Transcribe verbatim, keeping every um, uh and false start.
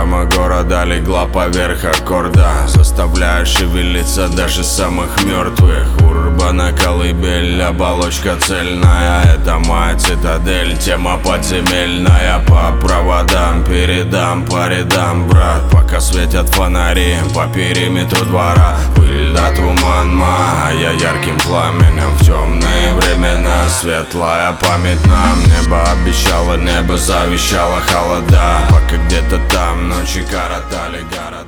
Панорама города легла поверх аккорда, заставляя шевелиться даже самых мертвых. Урбана колыбель, оболочка цельная. Это моя цитадель, тема подземельная. По проводам передам по рядам, брат, пока светят фонари по периметру двора. Пыль да туман, мая ярким пламенем. В темные времена светлая память нам. Небо обещало, небо завещало холода, пока где-то там ночи коротали города.